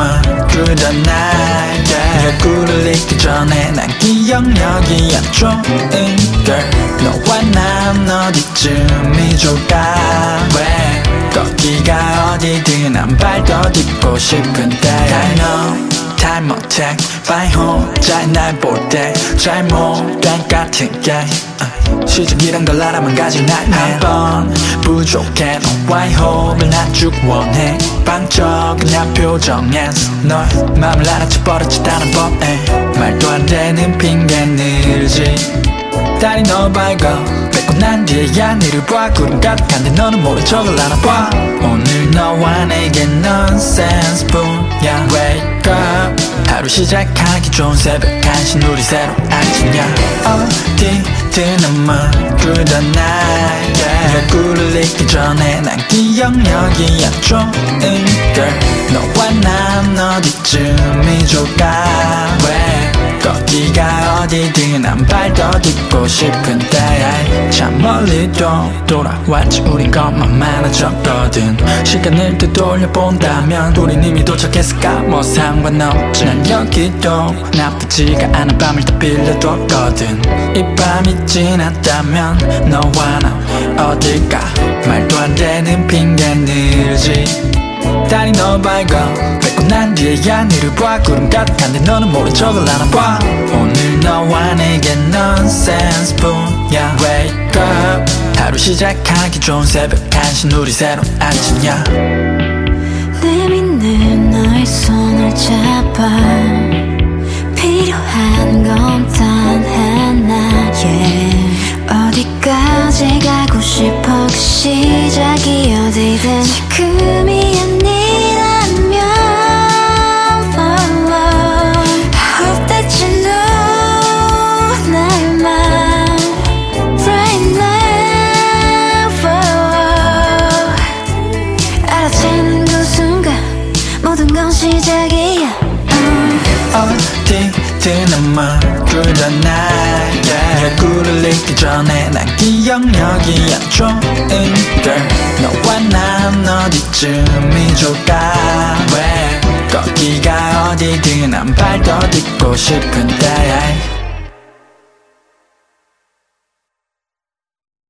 그런 나의 얼굴을 잊기 전에 난 기억력이 안 좋은 girl. 너와 난 어디쯤이 좋을까? 왜 거기가 어디든 한 발 더 딛고 싶은데 I know time will take by 혼자 날 볼 때 잘못된 것 같은 게 시작이란 걸 알아만 가진 nightmare. 한 번 부족해 너와의 호흡을 난 쭉 원해. 방적인 나 표정에서 너의 맘을 알아채 버릇이다는 법에 말도 안 되는 핑계 늘지. 딸이 너 밝아 뺏고 난 뒤에야 니를 봐. 구름 가득한데 너는 모른 척을 하나 봐. 오늘 너와 내게 nonsense 뿐이야. Wake up 하루 시작하기 좋은 새벽 1시 우리 새로 아침이야. 어디든 그런 나의 얼굴을 잊기 전에 난 기억력이 안 좋은 girl. 너와 난 어디쯤이 좋을까? 왜 거기가 어디든 한 발 더 딛고 싶은데 참 멀리도 돌아왔지. 우린 것만 많아졌거든. 시간을 되돌려본다면 우린 이미 도착했을까? 뭐 상관없지. 난 여기도 나쁘지가 않은 밤을 다 빌려뒀거든. 이 밤이 지났다면 너와 나 어딜까? 말도 안 되는 핑계 늘지. 딸이 너 밝아 뺏고 난 뒤에야 니를 봐. 구름 가득한데 너는 모른 척을 하나 봐. 오늘 너와 내게 nonsense 뿐이야. Wake up 하루 시작하기 좋은 새벽 1시 우리 새로운 아침이야. 내미는 너의 손을 잡아 필요한 건 단 하나 yeah. 어디까지 가고 싶어 그 시작이 어디든 지금이 아니라면 I hope that you know 나의 맘 right now 알아채는 그 순간 모든 건 시작이야. 어디든 그런 나의 얼굴을 잊기 전에 난 기억력이 안 좋은 girl. 너와 난 어디쯤이 좋을까? 왜 거기가 어디든 한 발 더 딛고 싶은데